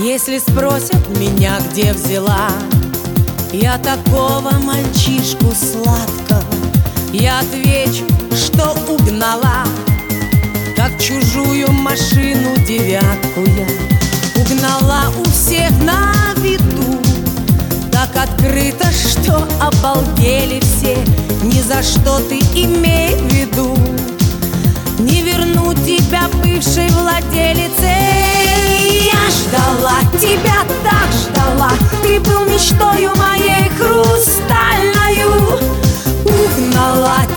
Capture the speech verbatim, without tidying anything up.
Если спросят меня, где взяла я такого мальчишку сладкого, я отвечу, что угнала, как чужую машину девятку я. Угнала у всех на виду, так открыто, что обалдели все. Ни за что ты имей в виду не верну тебя бывшей владелице. Я ждала тебя, так ждала, ты был мечтою